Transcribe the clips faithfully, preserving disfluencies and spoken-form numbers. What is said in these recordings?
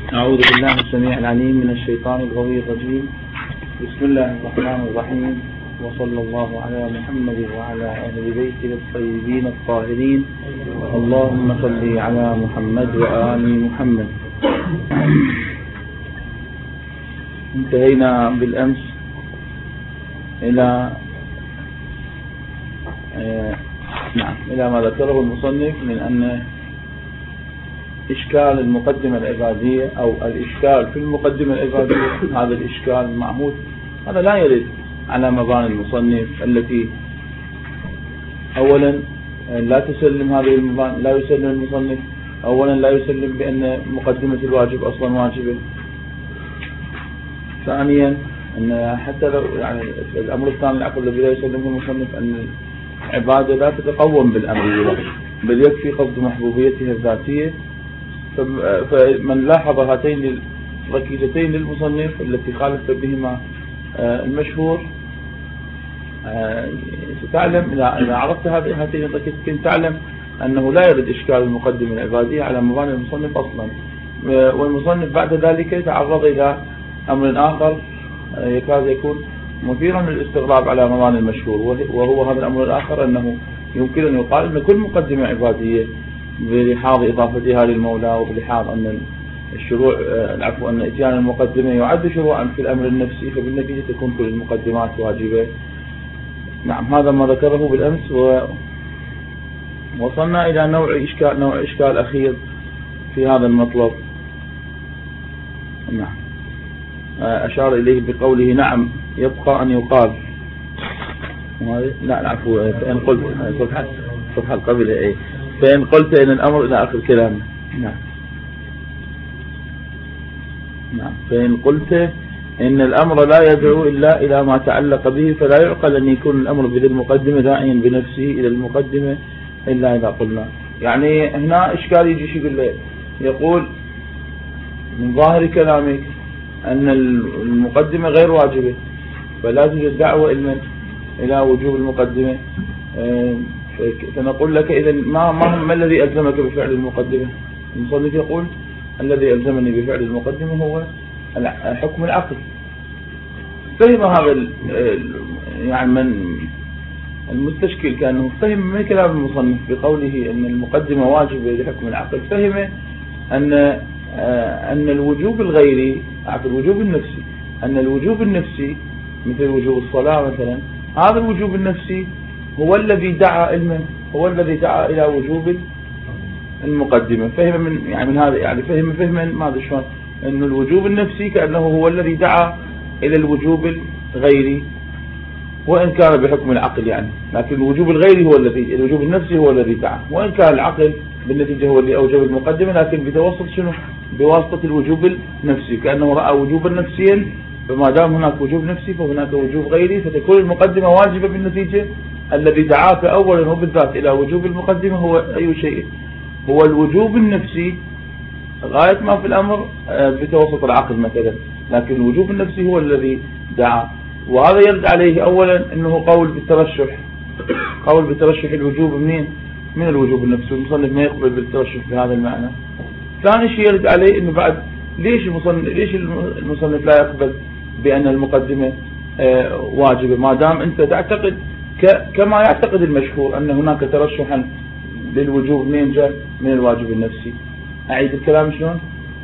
أعوذ بالله السميع العليم من الشيطان الغوي الرجيم. بسم الله الرحمن الرحيم، وصلى الله على محمد وعلى أهل بيته الطيبين الطاهرين. اللهم صل على محمد وآل محمد. انتهينا بالأمس إلى آه نعم إلى ما ذكره المصنف من أن إشكال المقدمة العبادية أو الإشكال في المقدمة العبادية، هذا الإشكال المعهود هذا لا يرد على مباني المصنف التي أولا لا تسلم هذه المباني، لا يسلم المصنف أولا لا يسلم بأن مقدمة الواجب أصلا واجبة. ثانيا أن حتى لو يعني الأمر الثاني العقل الذي لا يسلمه المصنف أن العبادة لا تتقوم بالأمر بل يكفي قصد محبوبيتها الذاتية. فمن لاحظ هاتين الركيزتين للمصنف التي خالف بهما المشهور ستعلم إذا عرفت هاتين الركيزتين تعلم أنه لا يرد إشكال المقدمة العبادية على مباني المصنف أصلا. والمصنف بعد ذلك تعرض إلى أمر آخر يكاد يكون مثيرا للاستغراب على مباني المشهور، وهو هذا الأمر الآخر أنه يمكن أن يقال أن كل مقدمة عبادية بلحاظ إضافتها للمولى وبلحاظ أن الشروع العفو أن إتيان المقدمة يعد شروعا في الأمر النفسي، فبالنتيجة تكون كل المقدمات واجبة. نعم هذا ما ذكره بالأمس. ووصلنا إلى نوع إشكال نوع إشكال أخير في هذا المطلب. نعم أشار إليه بقوله نعم يبقى أن يقال لا العفو فإن قلت صفحة صفحة قبل إيه فإن قلت إن الأمر إلى آخر كلامه. نعم نعم فإن قلت إن الأمر لا يدعو إلا إلى ما تعلق به فلا يعقل أن يكون الأمر بذي المقدمة داعيا بنفسه إلى المقدمة إلا إذا قلنا. يعني هنا إشكال يجي شو يقول له يقول من ظاهر كلامك أن المقدمة غير واجبة فلا توجد دعوة إلى وجوب المقدمة، فنقول لك إذا ما ما الذي ألزمك بفعل المقدمة؟ المصنف يقول الذي ألزمني بفعل المقدمة هو حكم العقل. فهم هذا يعني من المستشكل كأنه فهم من كلام المصنف بقوله أن المقدمة واجبة لحكم العقل، فهم أن أن الوجوب الغيري عفوا الوجوب النفسي أن الوجوب النفسي مثل وجوب الصلاة مثلا، هذا الوجوب النفسي هو الذي دعا علما هو الذي دعا إلى وجوب المقدمة. فهم من يعني من هذا يعني فهم فهما ماذا شلون أنه الوجوب النفسي كأنه هو الذي دعا إلى الوجوب الغيري وإن كان بحكم العقل يعني، لكن الوجوب الغيري هو الذي الوجوب النفسي هو الذي دعا، وإن كان العقل بالنتيجة هو اللي أوجب المقدمة لكن بتوسط شنو بواسطة الوجوب النفسي، كأنه رأى وجوبا نفسيا فما دام هناك وجوب نفسي فهناك وجوب غيري فتكون المقدمة واجبة بالنتيجة. الذي دعاك أولا وبالذات إلى وجوب المقدمة هو أي شيء هو الوجوب النفسي غاية ما في الأمر بتوسط العقل مثلا، لكن الوجوب النفسي هو الذي دعا. وهذا يرد عليه أولا أنه قول بالترشح قول بالترشح الوجوب منين من الوجوب النفسي، المصنف ما يقبل بالترشح بهذا المعنى. ثاني شيء يرد عليه أنه بعد ليش المصنف ليش المصنف لا يقبل بأن المقدمة واجبة ما دام أنت تعتقد كما يعتقد المشهور أن هناك ترشحا للوجوب منين جاء من الواجب النفسي. أعيد الكلام شلون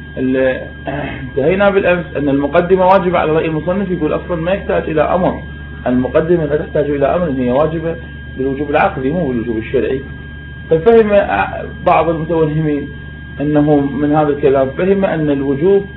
انتهينا بالأمس أن المقدمة واجبة على رأي المصنف، يقول أصلا ما يحتاج إلى أمر، المقدمة لا تحتاج إلى أمر، هي واجبة بالوجوب العقلي مو بالوجوب الشرعي. ففهم بعض المتوهمين أنه من هذا الكلام فهم أن الوجوب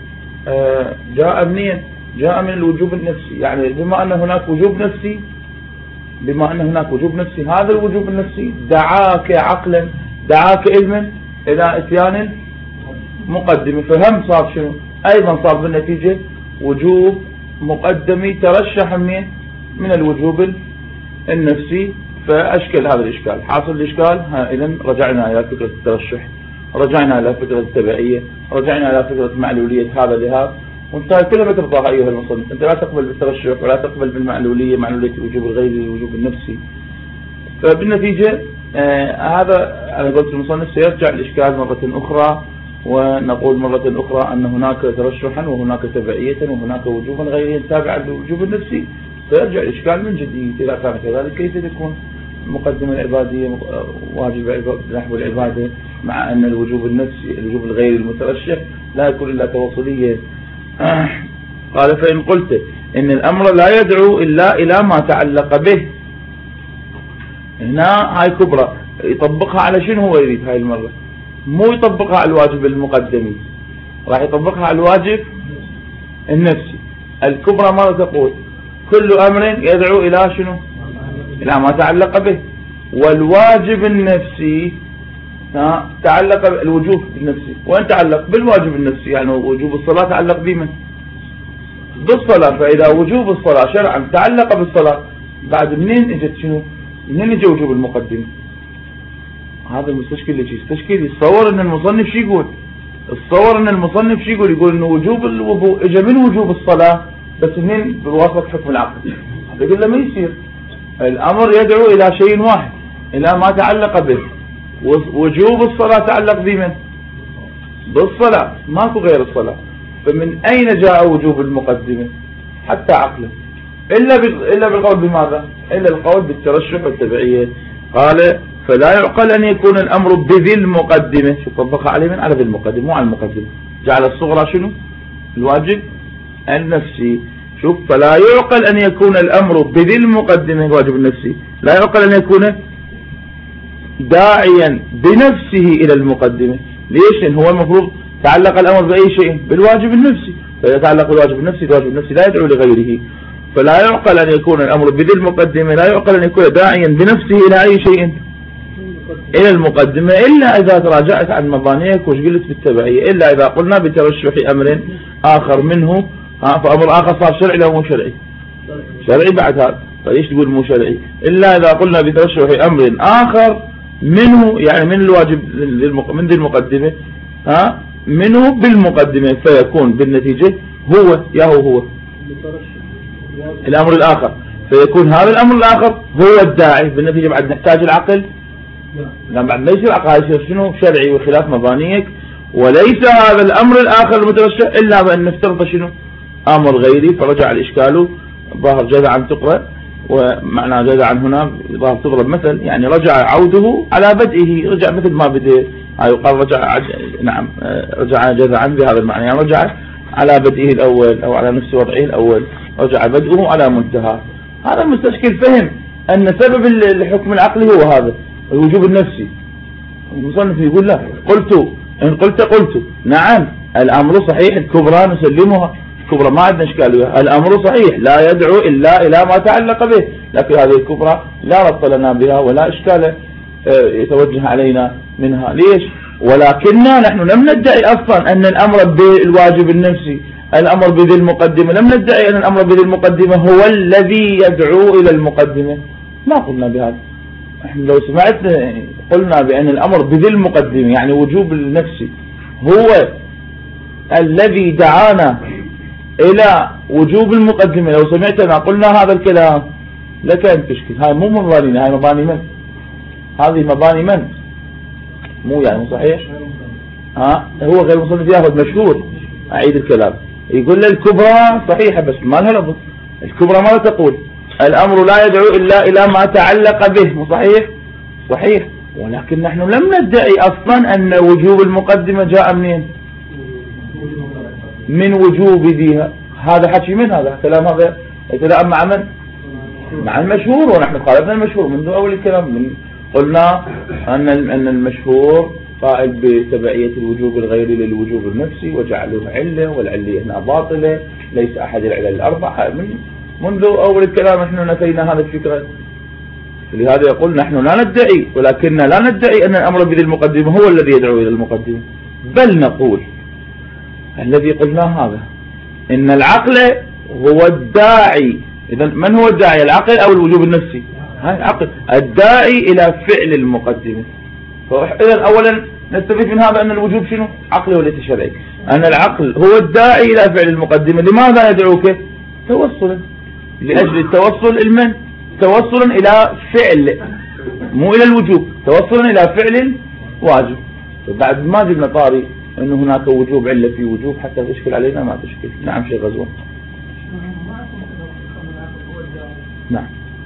جاء منين جاء من الوجوب النفسي، يعني بما أن هناك وجوب نفسي بما أن هناك وجوب نفسي هذا الوجوب النفسي دعاك عقلا دعاك علما إلى إتيان مقدمة، فهم صار شنو أيضا صار بالنتيجة وجوب مقدمي ترشح من من الوجوب النفسي. فأشكل هذا الإشكال حاصل الإشكال. إذن رجعنا إلى فكرة الترشح، رجعنا إلى فكرة التبعية، رجعنا إلى فكرة معلولية هذا لهذا، وانتهى كلها ما ترضاها أيها المصنف. أنت لا تقبل بالترشح ولا تقبل بالمعلولية معلولية الوجوب الغيري الوجوب النفسي. فبالنتيجة آه هذا على قولة المصنف سيرجع الإشكال مرة أخرى ونقول مرة أخرى أن هناك ترشحا وهناك تبعية وهناك وجوبا غيريا تابعا للوجوب النفسي، فيرجع الإشكال من جديد. إذا كان كذلك كيف تكون مقدمة العبادية واجب نحو العبادة مع أن الوجوب النفسي الوجوب الغيري المترشح لا يكون إلا توصلية؟ آه. قال فإن قلت إن الأمر لا يدعو إلا إلى ما تعلق به، هنا هاي كبرى يطبقها على شنو هو يريد هاي المرة؟ مو يطبقها على الواجب المقدمي، راح يطبقها على الواجب النفسي. الكبرى ماذا تقول؟ كل أمر يدعو إلى شنو؟ إلى ما تعلق به. والواجب النفسي تعلق بالوجوب النفسي، وين تعلق؟ بالواجب النفسي، يعني وجوب الصلاة تعلق بمن؟ بالصلاة. فإذا وجوب الصلاة شرعا تعلق بالصلاة، بعد منين اجت شنو؟ منين اجى وجوب المقدمة؟ هذا المستشكل اللي يجي يستشكل يتصور ان المصنف شو يقول؟ يتصور ان المصنف شو يقول؟ يقول انه وجوب الوضوء اجى من وجوب الصلاة، بس منين؟ بواسطة حكم العقل. هذا يقول له ما يصير، الامر يدعو الى شيء واحد، الى ما تعلق به. وجوب الصلاة تعلق بمن؟ بالصلاة، ماكو غير الصلاة. فمن اين جاء وجوب المقدمة؟ حتى عقله، الا الا بالقول بماذا؟ الا القول بالترشح والتبعية. قال فلا يعقل أن يكون الأمر بذي المقدمة. شو طبقها عليه من؟ على ذي المقدمة، مو على المقدمة. جعل الصغرى شنو؟ الواجب النفسي. شوف، فلا يعقل أن يكون الأمر بذي المقدمة الواجب النفسي، لا يعقل أن يكون داعيا بنفسه إلى المقدمة. ليش؟ لأن هو المفروض تعلق الأمر بأي شيء؟ بالواجب النفسي. فإذا تعلق بالواجب النفسي، الواجب النفسي لا يدعو لغيره. فلا يعقل أن يكون الأمر بذي المقدمة، لا يعقل أن يكون داعيا بنفسه إلى أي شيء إلى المقدمة، إلا إذا تراجعت عن مبانيك وش قلت بالتبعية، إلا إذا قلنا بترشح أمر آخر منه، فأمر آخر صار شرعي لو مو شرعي؟ شرعي بعد هذا. فليش تقول مو شرعي؟ إلا إذا قلنا بترشح أمر آخر منه، يعني من الواجب من ذي المقدمة، ها منه بالمقدمة، فيكون بالنتيجة هو يا هو هو الأمر الآخر، فيكون هذا الأمر الآخر هو الداعي. بالنتيجة بعد نحتاج العقل؟ لا، بعد ما يصير عقل، يصير شنو؟ شرعي وخلاف مبانيك. وليس هذا الأمر الآخر المترشح إلا بأن نفترض شنو؟ أمر غيري. فرجع الإشكال ظاهر جذعا تقرأ، ومعنى جذعا هنا ظاهر تضرب مثل، يعني رجع عوده على بدئه، رجع مثل ما بدأ. يقال رجع، نعم رجع جذعا بهذا المعنى، يعني رجع على بدئه الأول أو على نفس وضعه الأول، رجع بدئه على منتهى. هذا المستشكل فهم أن سبب الحكم العقلي هو هذا الوجوب النفسي. المصنف يقول لا، قلت إن قلت قلت نعم الأمر صحيح، الكبرى نسلمها، الكبرى ما عندنا إشكال بها، الأمر صحيح لا يدعو إلا إلى ما تعلق به، لكن هذه الكبرى لا ربط لنا بها ولا إشكال يتوجه علينا منها. ليش؟ ولكننا نحن لم ندعي أصلا أن الأمر بالواجب النفسي الأمر بذي المقدمة، لم ندعي أن الأمر بذي المقدمة هو الذي يدعو إلى المقدمة، ما قلنا بهذا. احنا لو سمعت قلنا بأن الأمر بذي المقدمة يعني وجوب النفسي هو الذي دعانا إلى وجوب المقدمة، لو سمعتنا قلنا هذا الكلام لكان تشكل. هاي مو مبانينا، هاي مباني من؟ هذه مباني من؟ مو يعني صحيح؟ ها هو غير مصنف ياخذ مشهور. أعيد الكلام، يقول الكبرى صحيحة بس ما لها لفظ. الكبرى ماذا تقول؟ الأمر لا يدعو إلا إلى ما تعلق به، مو صحيح؟ صحيح. ولكن نحن لم ندعي أصلا أن وجوب المقدمة جاء منين؟ من وجوب ذيها. هذا حكي من هذا كلام، هذا يتلائم مع من؟ مع المشهور، ونحن خالفنا المشهور منذ أول الكلام. من قلنا أن أن المشهور قائل بتبعية الوجوب الغيري للوجوب النفسي وجعلوه علة، والعلة هنا باطلة، ليس أحد العلل الأربعة. من منذ أول الكلام نحن نتينا هذا الفكرة. لهذا يقول نحن لا ندعي، ولكننا لا ندعي أن الأمر بذي المقدمة هو الذي يدعو إلى المقدمة، بل نقول الذي قلناه هذا إن العقل هو الداعي. إذا من هو الداعي؟ العقل أو الوجوب النفسي؟ هاي العقل الداعي إلى فعل المقدمة. إذا أولا نستفيد من هذا أن الوجوب شنو؟ عقلي وليس شرعي. أن العقل هو الداعي إلى فعل المقدمة. لماذا يدعوك؟ توصلا، لأجل التوصل المن توصلا إلى فعل، مو إلى الوجوب، توصلا إلى فعل واجب. بعد ما جبنا طاري أنه هناك وجوب علة في وجوب حتى تشكل علينا ما تشكل. نعم شيخ غزوان. نعم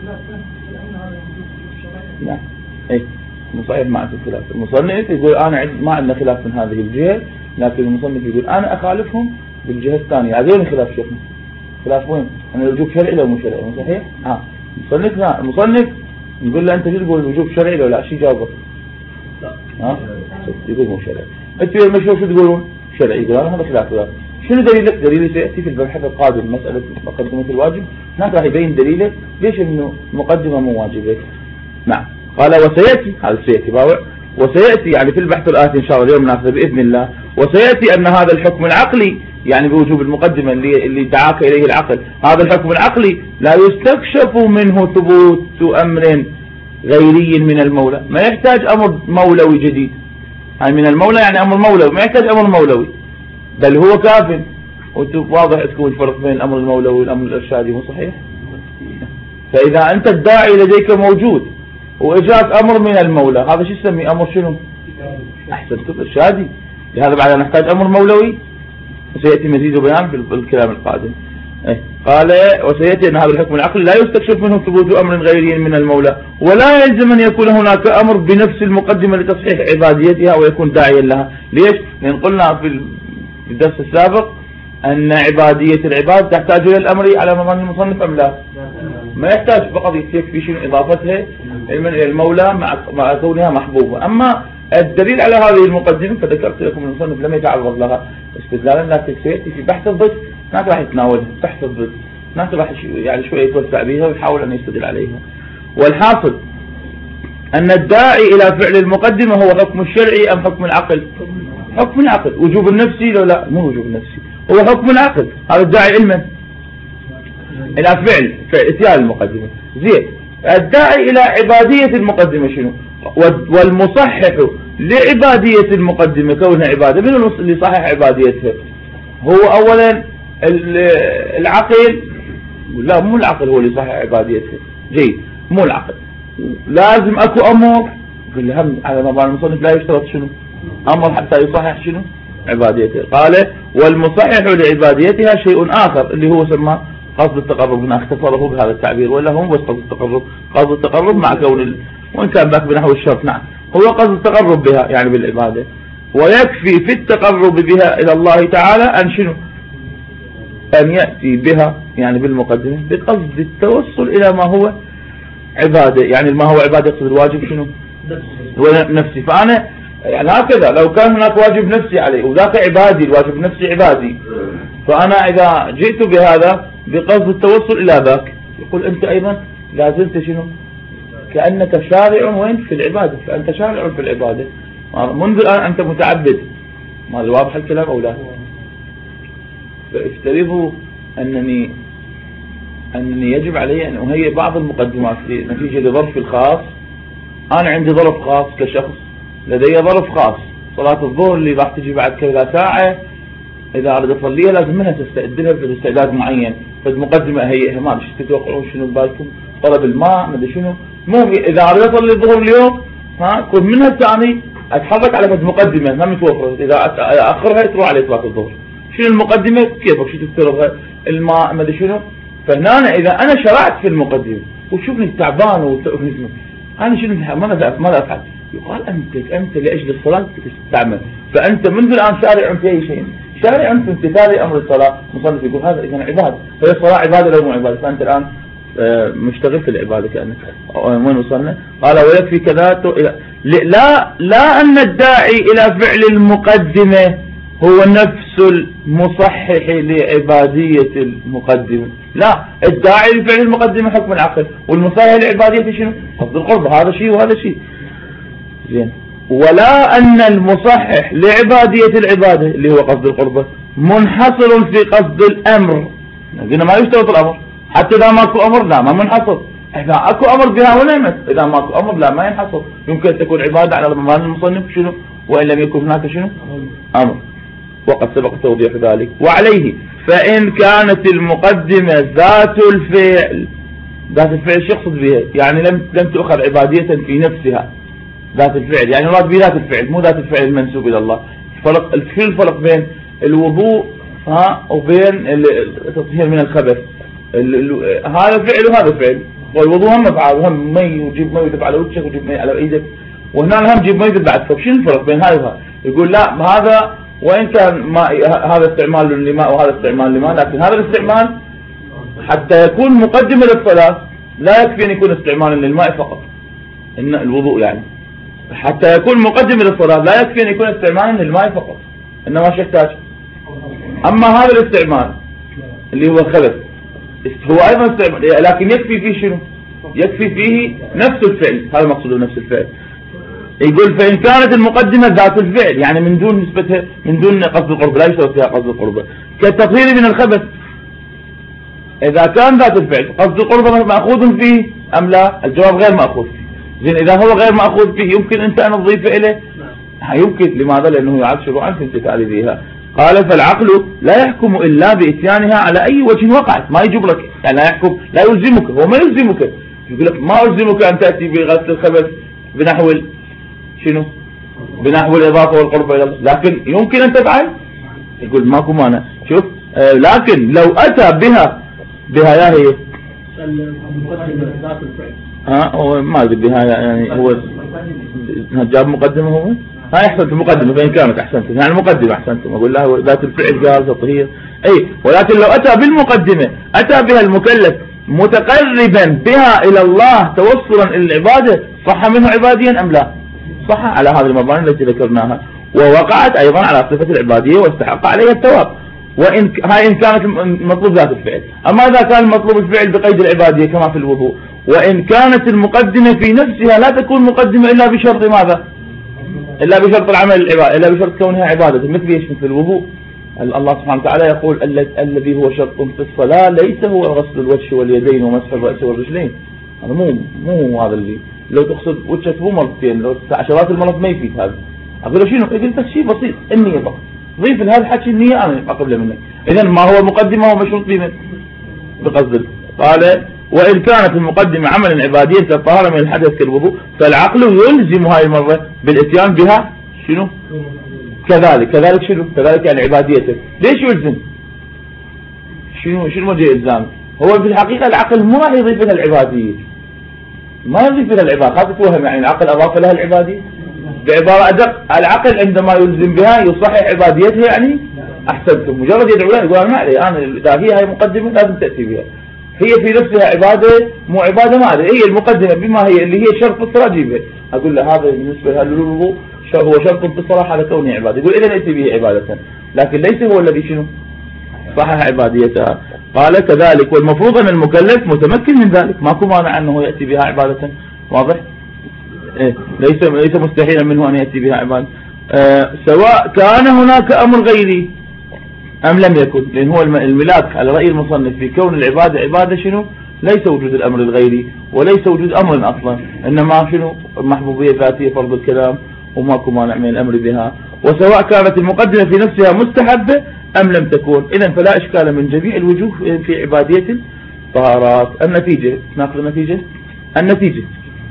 نعم اي صحيح ما في خلاف. المصنف يقول أنا عد ما عندنا خلاف من هذه الجهة، لكن المصنف يقول أنا أخالفهم بالجهة الثانية. هذول خلاف شيخنا. خلاف وين؟ أنا الوجوب شرعي لو مو شرعي صحيح؟ ها المصنف لا المصنف يقول له أنت شو تقول الوجوب شرعي لو لا؟ شو جاوبك؟ لا ها يقول مو شرعي. أنتوا المشهور شو تقولون؟ شرعي. يقول هذا خلاف ذلك. شنو دليلك؟ دليلي سيأتي في البحث القادم مسألة مقدمة الواجب، هناك راح يبين دليله ليش إنه مقدمة مو واجبة. نعم قال وسيأتي، هذا سيأتي باوع، وسيأتي يعني في البحث الآتي إن شاء الله اليوم ناخذه بإذن الله، وسيأتي أن هذا الحكم العقلي يعني بوجوب المقدمة اللي اللي دعاك إليه العقل، هذا الحكم العقلي لا يستكشف منه ثبوت أمر غيري من المولى، ما يحتاج أمر مولوي جديد. يعني من المولى يعني أمر مولوي، ما يحتاج أمر مولوي، بل هو كاف. وانتم واضح تكون الفرق بين الأمر المولوي والأمر الإرشادي، مو صحيح؟ فإذا أنت الداعي لديك موجود وإجاك أمر من المولى، هذا شو يسمي أمر شنو؟ أحسنتم إرشادي. لهذا بعد نحتاج أمر مولوي، وسيأتي مزيد بيان في الكلام القادم. ايه قال وسيأتي أن هذا الحكم العقلي لا يستكشف منه ثبوت أمر غيري من المولى، ولا يلزم أن يكون هناك أمر بنفس المقدمة لتصحيح عباديتها ويكون داعيا لها. ليش؟ لأن قلنا في الدرس السابق أن عبادية العباد تحتاج إلى الأمر على مضان المصنف أم لا؟ ما يحتاج، فقط يكفي شنو إضافتها إلى المولى مع كونها محبوبة. أما الدليل على هذه المقدمة فذكرت لكم المصنف لم يتعرض لها استدلالا، لكن سيأتي في بحث الضد هناك راح يتناولها. بحث الضد هناك راح يعني شوية يتوسع بها ويحاول أن يستدل عليها. والحاصل أن الداعي إلى فعل المقدمة هو حكم الشرعي أم حكم العقل؟ حكم العقل. وجوب النفسي لو لا؟ مو وجوب النفسي، هو حكم العقل. هذا الداعي علما إلى فعل فعل إتيان المقدمة. زين الداعي إلى عبادية المقدمة شنو؟ والمصحح لعبادية المقدمة كونها عبادة، من اللي صحح عباديتها؟ هو أولا العقل؟ لا مو العقل هو اللي صحح عباديتها. جيد مو العقل، لازم أكو أمر. قل هم على مبان المصنف لا يشترط شنو؟ أمر حتى يصحح شنو؟ عباديتها. قال والمصحح لعباديتها شيء آخر اللي هو سماه قصد التقرب. هنا اختصره بهذا التعبير، ولا هم بس قصد التقرب. قصد التقرب مع كون ال... وإن كان باك بنحو الشرط. نعم هو قصد التقرب بها يعني بالعبادة، ويكفي في التقرب بها إلى الله تعالى أن شنو؟ أن يأتي بها يعني بالمقدمة بقصد التوصل إلى ما هو عبادة. يعني ما هو عبادة يقصد الواجب شنو؟ هو نفسي. فأنا يعني هكذا لو كان هناك واجب نفسي عليه وذاك عبادي، الواجب النفسي عبادي، فأنا إذا جئت بهذا بقصد التوصل إلى ذاك، يقول أنت أيضا لازلت شنو؟ كأنك شارع وين؟ في العبادة. فأنت شارع في العبادة منذ الآن أنت متعبد. ما واضح الكلام أو لا؟ فافترضوا أنني أنني يجب علي أن أهيئ بعض المقدمات نتيجة لظرف الخاص. أنا عندي ظرف خاص كشخص، لدي ظرف خاص، صلاة الظهر اللي راح تجي بعد كذا ساعة، إذا أريد أصليها لازم منها تستعد لها في استعداد معين، فالمقدمة أهيئها. ما أدري تتوقعون شنو ببالكم؟ طلب الماء ما أدري شنو. مو إذا أريد أصلي الظهر اليوم ها كل منها الثاني أتحرك على فد مقدمة ما متوفرة، إذا أخرها تروح على صلاة الظهر. شنو المقدمة؟ كيفك شو تفترضها؟ الماء ما أدري شنو. فهنا إذا أنا شرعت في المقدمة وشوفني تعبان وتأذني، أنا شنو ماذا ماذا أفعل؟ يقال أنت أنت لأجل الصلاة تستعمل، فأنت منذ الآن شارع في أي شيء، شارع في امتثال أمر الصلاة. مصنف يقول هذا إذا عبادة، فهي الصلاة عبادة لو مو عبادة، فأنت الآن مشتغل في العبادة كأنك. وين وصلنا؟ قال ويكفي كذا لا لا أن الداعي إلى فعل المقدمة هو نفس المصحح لعبادية المقدمة. لا، الداعي لفعل المقدمة حكم العقل، والمصحح لعبادية شنو؟ قصد القرب. هذا شيء وهذا شيء. زين. ولا أن المصحح لعبادية العبادة اللي هو قصد القربة منحصر في قصد الأمر. قلنا ما يشترط الأمر، حتى إذا ماكو أمر لا ما منحصر. إذا أكو أمر بها ونعمت، إذا ماكو أمر لا ما ينحصر. يمكن تكون عبادة على ضمان المصنف شنو؟ وإن لم يكن هناك شنو؟ أمر. وقد سبق توضيح ذلك. وعليه فإن كانت المقدمة ذات الفعل، ذات الفعل شو يقصد بها؟ يعني لم لم تؤخذ عبادية في نفسها، ذات الفعل يعني مراد بذات الفعل مو ذات الفعل المنسوب إلى الله. فرق شو الفرق بين الوضوء ها وبين التطهير من الخبث؟ هذا فعل وهذا فعل، والوضوء هم مفعل، هم مي وجيب مي ويدب على وجهك وجيب مي على ايدك، وهنا هم جيب مي ويدب بعد. فشو الفرق بين هذا وهذا؟ يقول لا هذا وإن كان ماء هذا استعمال للماء وهذا استعمال للماء، لكن هذا الاستعمال حتى يكون مقدمة للصلاة لا يكفي أن يكون استعمالا للماء فقط، إن الوضوء يعني حتى يكون مقدمة للصلاة لا يكفي أن يكون استعمالا للماء فقط، إنما شو يحتاج. أما هذا الاستعمال اللي هو خبث هو أيضا استعمال، لكن يكفي فيه شنو؟ يكفي فيه نفس الفعل، هذا مقصود نفس الفعل. يقول فإن كانت المقدمة ذات الفعل يعني من دون نسبتها، من دون قصد القرب، لا يشترط فيها قصد القرب، كالتطهير من الخبث. إذا كان ذات الفعل قصد القرب مأخوذ فيه أم لا؟ الجواب غير مأخوذ فيه. زين إذا هو غير مأخوذ فيه يمكن أنت أن تضيف إليه؟ يمكن. لماذا؟ لأنه يعد شروعا في امتثال بها. قال فالعقل لا يحكم إلا بإتيانها على أي وجه وقعت، ما يجب لك يعني لا يحكم، لا يلزمك، هو ما يلزمك، يقول لك ما ألزمك أن تأتي بغسل الخبث بنحو شنو؟ بنحو الإضافة والقرب إلى الله، لكن يمكن أن تفعل. يقول ماكو مانع. شوف آه لكن لو أتى بها بها يا هي ها هو ما أدري بها يعني هو جاب مقدمة، هو هاي أحسنت المقدمة فإن كانت أحسنت يعني مقدمة أحسنت، أقول له ذات الفعل قال تطهير أي، ولكن لو أتى بالمقدمة أتى بها المكلف متقربا بها إلى الله توصلا إلى العبادة صح منه عباديا أم لا؟ صح على هذه المباني التي ذكرناها، ووقعت أيضا على صفة العبادية واستحق عليها الثواب، وإن هاي إن كانت المطلوب ذات الفعل. أما إذا كان المطلوب الفعل بقيد العبادية كما في الوضوء، وإن كانت المقدمة في نفسها لا تكون مقدمة إلا بشرط ماذا؟ إلا بشرط العمل العبادة، إلا بشرط كونها عبادة، مثل ايش؟ مثل الوضوء. الله سبحانه وتعالى يقول الذي هو شرط في الصلاة ليس هو غسل الوجه واليدين ومسح الرأس والرجلين. هذا مو مو هذا اللي لو تقصد وجهك مو مرتين، لو عشرات المرات ما يفيد هذا. أقول له شنو؟ يقول بس شيء بسيط، النية فقط. ضيف لهذا الحكي النية أنا أقبله منك. إذا ما هو مقدمة هو مشروط به بقصد. قال وإن كانت المقدمة عملا عباديا كالطهارة من الحدث كالوضوء فالعقل يلزم هاي المرة بالاتيان بها شنو؟ كذلك كذلك شنو؟ كذلك يعني عباديته. ليش يلزم؟ شنو شنو وجه إلزام؟ هو في الحقيقة العقل ما راح يضيف لها العبادية، ما يضيف لها العبادة، خاطر توهم يعني العقل أضاف لها العبادية. بعبارة أدق العقل عندما يلزم بها يصحح عباديتها يعني أحسنتم، مجرد يدعو لها يقول أنا ما علي، أنا إذا هي هاي مقدمة لازم تأتي بها، هي في نفسها عبادة مو عبادة ما أدري، هي المقدمة بما هي اللي هي شرط الصلاة جيبها. أقول له هذا بالنسبة لها للوضوء هو شرط في الصلاة على كونه عبادة، يقول إذا نأتي به عبادة، لكن ليس هو الذي شنو صحح عباديتها. قال كذلك والمفروض أن المكلف متمكن من ذلك، ماكو مانع أنه يأتي بها عبادة، واضح؟ إيه ليس ليس مستحيلا منه أن يأتي بها عبادة، آه سواء كان هناك أمر غيري أم لم يكن، لأن هو الملاك على رأي المصنف في كون العبادة عبادة شنو؟ ليس وجود الأمر الغيري وليس وجود أمر أصلا، إنما شنو؟ محبوبية ذاتية فرض الكلام وماكو مانع من الأمر بها، وسواء كانت المقدمة في نفسها مستحبة أم لم تكون، إذا فلا إشكال من جميع الوجوه في عبادية الطهارات. النتيجة ناخذ النتيجة النتيجة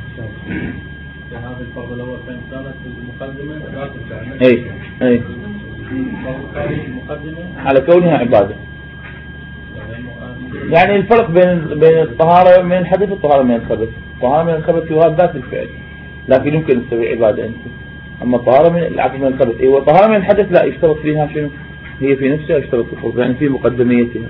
هذا الفرض الأول فإن كانت المقدمة ذات الفعل أي أي على كونها عبادة، يعني الفرق بين بين الطهارة من الحدث والطهارة من الخبث، الطهارة من الخبث يراد ذات الفعل لكن يمكن تسوي عبادة أنت، أما الطهارة من العفو من الخبث أيوة الطهارة من الحدث لا يشترط فيها شنو؟ هي في نفسها يشترط الفرض يعني في مقدميتها.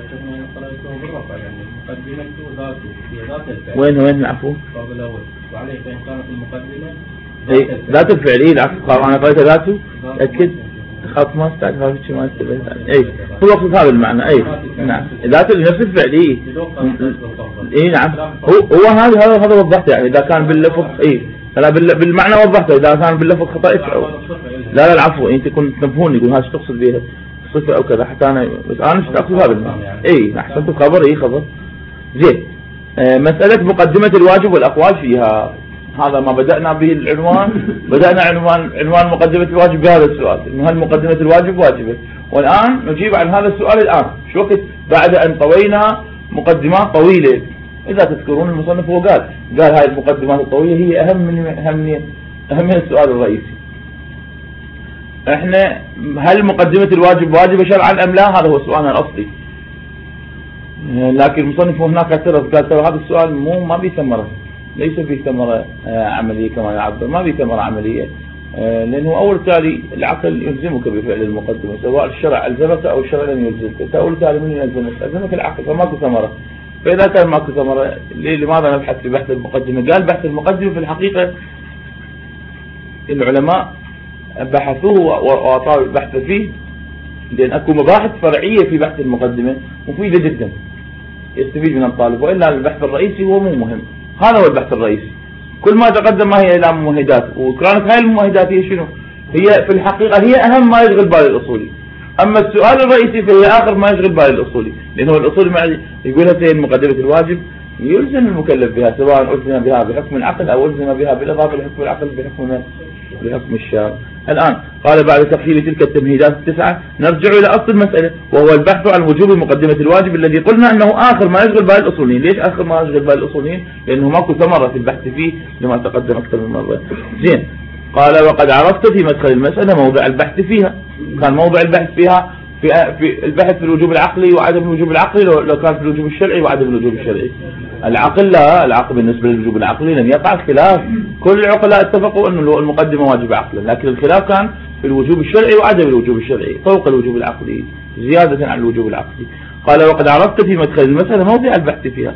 وين وين العفو؟ الفرض الأول وعليه فإن كانت المقدمة اي ذات الفعل اي العفو انا قريت ذاته تأكد خاف ما استعد ما في شيء ما استبه اي هو اقصد هذا المعنى اي نعم ذات نفس الفعل اي اي نعم هو هو هذا هذا هذا وضحته يعني اذا كان باللفظ اي لا بالمعنى وضحته اذا كان باللفظ خطأ أو لا لا العفو انت كنت تنبهوني يقول هذا تقصد بها صفة او كذا حتى انا بس انا مش اقصد هذا المعنى اي احسنت الخبر اي خبر زين. آه مسألة مقدمة الواجب والأقوال فيها هذا ما بدأنا به العنوان بدأنا عنوان عنوان مقدمة الواجب بهذا السؤال إنه هل مقدمة الواجب واجبة، والآن نجيب عن هذا السؤال الآن شو وقت بعد أن طوينا مقدمات طويلة. إذا تذكرون المصنف هو قال قال هاي المقدمات الطويلة هي أهم من أهم من أهم من السؤال الرئيسي. احنا هل مقدمة الواجب واجبة شرعا ام لا؟ هذا هو سؤالنا الاصلي. لكن المصنف هناك اعترض قال ترى هذا السؤال مو ما به ثمرة، ليس فيه ثمرة عملية كما يعبر، ما به ثمرة عملية، لأنه أول تالي العقل يلزمك بفعل المقدمة سواء الشرع ألزمك أو الشرع لم يلزمك، أول تالي من يلزمك؟ ألزمك العقل، فماكو ثمرة. فإذا كان ماكو ثمرة لماذا نبحث في بحث المقدمة؟ قال بحث المقدمة في الحقيقة العلماء بحثوه وأطالوا البحث فيه لأن أكو مباحث فرعية في بحث المقدمة مفيدة جدا يستفيد من الطالب، وإلا البحث الرئيسي هو مو مهم. هذا هو البحث الرئيسي، كل ما تقدم ما هي إلى ممهدات، وكانت هاي الممهدات هي شنو؟ هي في الحقيقة هي أهم ما يشغل بال الأصولي. أما السؤال الرئيسي فهي آخر ما يشغل بال الأصولي، لأنه الأصولي يقول هذه مقدمة الواجب يلزم المكلف بها سواء ألزم بها بحكم العقل أو ألزم بها بالإضافة لحكم العقل بحكم بحكم الشارع. الآن قال بعد تفصيل تلك التمهيدات التسعة نرجع إلى أصل المسألة، وهو البحث عن وجوب مقدمة الواجب الذي قلنا أنه آخر ما يشغل بال الأصوليين. ليش آخر ما يشغل بال الأصوليين؟ لأنه ماكو ثمرة في البحث فيه لما تقدم أكثر من مرة. زين، قال وقد عرفت في مدخل المسألة موضع البحث فيها. كان موضع البحث فيها في, في البحث في الوجوب العقلي وعدم الوجوب العقلي، لو كان في الوجوب الشرعي وعدم الوجوب الشرعي. العقل لا، العقل بالنسبة للوجوب العقلي لم يقع خلاف، كل العقلاء اتفقوا أن المقدمة واجب عقلا، لكن الخلاف كان في الوجوب الشرعي وعدم الوجوب الشرعي فوق الوجوب العقلي زيادة عن الوجوب العقلي. قال وقد عرفت في مدخل المسألة موضع البحث فيها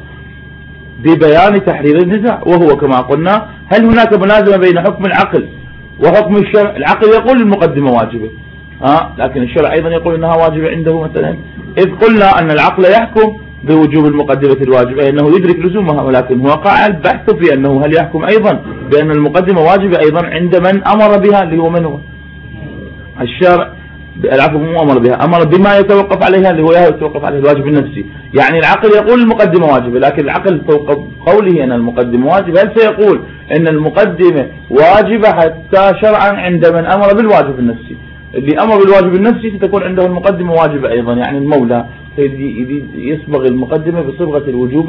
ببيان تحرير النزاع، وهو كما قلنا هل هناك منازمة بين حكم العقل وحكم الشرع؟ العقل يقول المقدمة واجبة، ها، لكن الشرع أيضا يقول أنها واجبة عنده مثلا، إذ قلنا أن العقل يحكم بوجوب المقدمة الواجبة أي أنه يدرك لزومها، ولكن هو وقع البحث في أنه هل يحكم أيضا بأن المقدمة واجبة أيضا عند من أمر بها اللي هو من هو الشرع. العفو مو أمر بها، أمر بما يتوقف عليها اللي هو يتوقف عليه الواجب النفسي. يعني العقل يقول المقدمة واجبة، لكن العقل فوق قوله أن المقدمة واجبة هل سيقول أن المقدمة واجبة حتى شرعا عند من أمر بالواجب النفسي؟ اللي أمر بالواجب النفسي ستكون عنده المقدمة واجبة أيضا، يعني المولى يصبغ المقدمة بصبغة الوجوب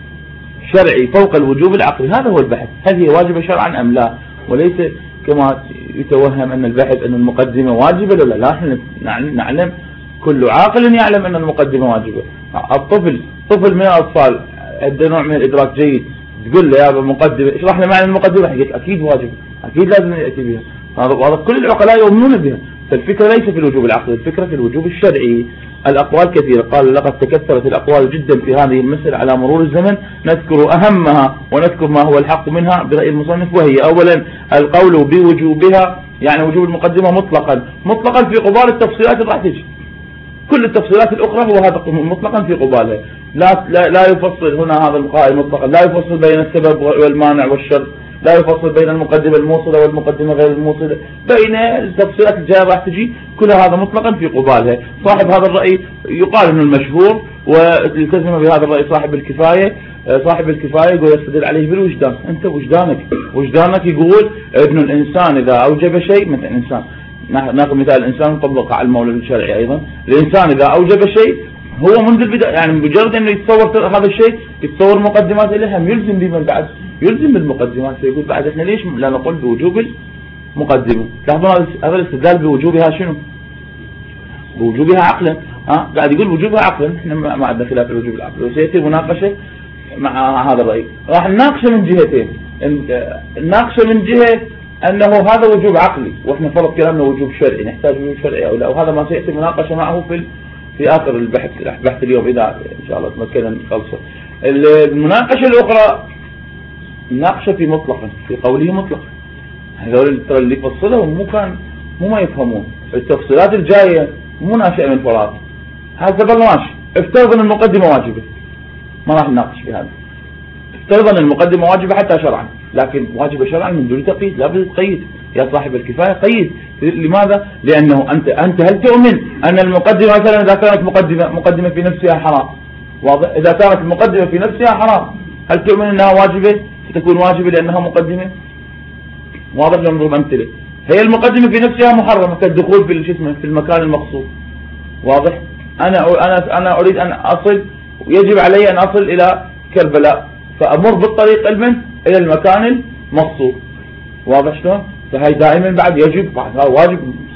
الشرعي فوق الوجوب العقلي. هذا هو البحث، هل هي واجبة شرعا أم لا، وليس كما يتوهم أن البحث أن المقدمة واجبة. لا لا، نحن نعلم، كل عاقل يعلم أن المقدمة واجبة. الطفل طفل من الأطفال عنده نوع من الإدراك جيد، تقول له يا أبا مقدمة اشرح لي معنى المقدمة، يقول أكيد واجبة، أكيد لازم يأتي بها. هذا كل العقلاء يؤمنون بها. فالفكرة ليس في الوجوب العقلي، الفكرة في الوجوب الشرعي. الأقوال كثيرة، قال لقد تكثرت الأقوال جدا في هذه المسألة على مرور الزمن، نذكر أهمها ونذكر ما هو الحق منها برأي المصنف، وهي أولا القول بوجوبها، يعني وجوب المقدمة مطلقا، مطلقا في قبال التفصيلات اللي راح تجي، كل التفصيلات الأخرى هو هذا مطلقا في قبالها، لا, لا, لا يفصل هنا هذا القائل مطلقا، لا يفصل بين السبب والمانع والشرط، لا يفصل بين المقدمة الموصلة والمقدمة غير الموصلة، بين التفصيلات الجاية راح تجي كل هذا مطلقا في قبالها. صاحب هذا الرأي يقال انه المشهور، والتزم بهذا الرأي صاحب الكفاية. صاحب الكفاية يقول يستدل عليه بالوجدان. انت وجدانك وجدانك يقول ابن الانسان اذا اوجب شيء، مثل الانسان ناخذ مثال الانسان نطبق على المولد الشرعي ايضا، الانسان اذا اوجب شيء هو منذ البداية، يعني مجرد انه يتصور هذا الشيء يتصور مقدمات الهم يلزم به من بعد، يلزم بالمقدمات. فيقول بعد احنا ليش لا نقول بوجوب المقدمة؟ لاحظوا هذا الاستدلال بوجوبها شنو؟ بوجوبها عقلا. ها قاعد يقول وجوبها عقلا، احنا ما عندنا خلاف الوجوب العقلي، وسيأتي مناقشة مع هذا الرأي. راح نناقشه من جهتين، نناقشه من جهة انه هذا وجوب عقلي واحنا فرض كلامنا وجوب شرعي، نحتاج وجوب شرعي او لا، وهذا ما سيأتي مناقشة معه في في آخر البحث بحث اليوم إذا إن شاء الله تمكنا نخلصه. المناقشة الأخرى مناقشة في مطلقا، في قوله مطلقا. هذول ترى اللي يفصلهم مو كان مو ما يفهمون التفصيلات الجاية، مو ناشئة من فراغ. هذا بالله ماشي، افترض أن المقدمة واجبة، ما راح نناقش في هذا. افترض أن المقدمة واجبة حتى شرعا، لكن واجبة شرعا من دون تقييد، لا بد تقيد يا صاحب الكفاية، قيد. لماذا؟ لأنه أنت أنت هل تؤمن أن المقدمة مثلا إذا كانت مقدمة مقدمة في نفسها حرام؟ واضح؟ إذا كانت المقدمة في نفسها حرام، هل تؤمن أنها واجبة؟ ستكون واجبة لأنها مقدمة؟ واضح؟ لو نضرب أمثلة، هي المقدمة في نفسها محرمة كالدخول في اسمه في المكان المقصود. واضح؟ أنا أنا أنا أريد أن أصل، ويجب علي أن أصل إلى كربلاء، فأمر بالطريق علما إلى المكان المقصود. واضح شلون؟ فهي دائما بعد يجب، بعد هذا واجب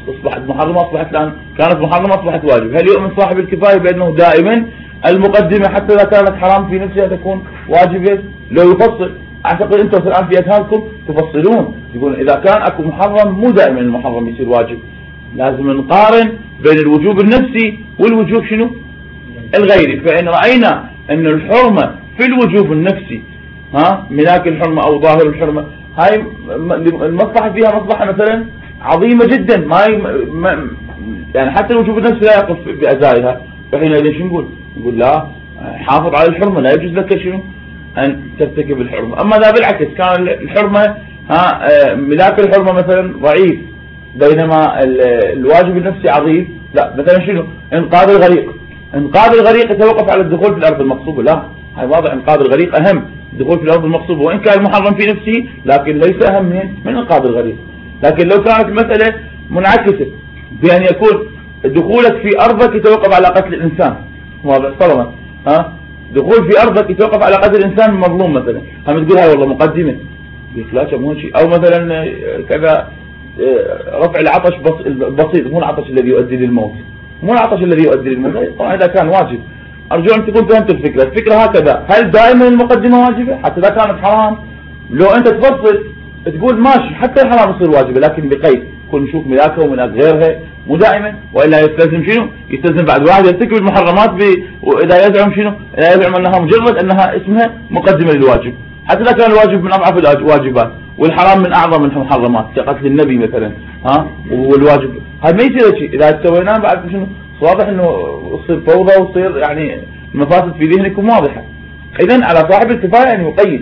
أصبحت محرمة أصبحت الآن كانت محرمة أصبحت واجب. هل يؤمن صاحب الكفاية بأنه دائما المقدمة حتى إذا كانت حرام في نفسها تكون واجبة؟ لو يفصل، أعتقد أنتم الآن في أذهانكم تفصلون، يقول إذا كان أكو محرم مو دائما المحرم يصير واجب، لازم نقارن بين الوجوب النفسي والوجوب شنو؟ الغيري. فإن رأينا أن الحرمة في الوجوب النفسي ها ملاك الحرمة أو ظاهر الحرمة، هاي المصلحة فيها مصلحة مثلا عظيمة جدا، ما, ما يعني حتى الوجوب النفسي لا يقف بأزائها، فحينئذ شو نقول؟ نقول لا، حافظ على الحرمة، لا يجوز لك شنو؟ أن ترتكب الحرمة. أما ذا بالعكس، كان الحرمة ها ملاك الحرمة مثلا ضعيف بينما الواجب النفسي عظيم، لا مثلا شنو؟ إنقاذ الغريق، إنقاذ الغريق يتوقف على الدخول في الأرض المغصوبة، لا، هاي واضح إنقاذ الغريق أهم، الدخول في الأرض المغصوبة وإن كان محرم في نفسه لكن ليس أهم من من إنقاذ الغريق. لكن لو كانت المسألة منعكسة بأن يكون دخولك في أرضك يتوقف على قتل الإنسان، واضح طبعا، ها دخول في أرضك يتوقف على قتل الإنسان مظلوم مثلا، هم تقول هاي والله مقدمة بإخلاص مو شيء، أو مثلا كذا رفع العطش بسيط، مو العطش الذي يؤدي للموت، مو العطش الذي يؤدي للموت، طبعا إذا كان واجب. أرجو أن تكون فهمت الفكرة. الفكرة هكذا، هل دائما المقدمة واجبة حتى إذا كانت حرام؟ لو أنت تفصل تقول ماشي حتى الحرام يصير واجبة، لكن بقيد كل نشوف ملاكها وملاك غيرها، مو دائما، وإلا يستلزم شنو؟ يستلزم بعد واحد يرتكب المحرمات ب... وإذا يزعم شنو؟ إذا يزعم أنها مجرد أنها اسمها مقدمة للواجب، حتى إذا كان الواجب من أضعف الواجبات والحرام من أعظم المحرمات كقتل النبي مثلا، ها والواجب هذا ما يصير شيء. إذا سويناه بعد شنو؟ واضح إنه يصير فوضى ويصير يعني المفاسد في ذهنكم واضحة. إذن على صاحب الكفاية أن يقيد.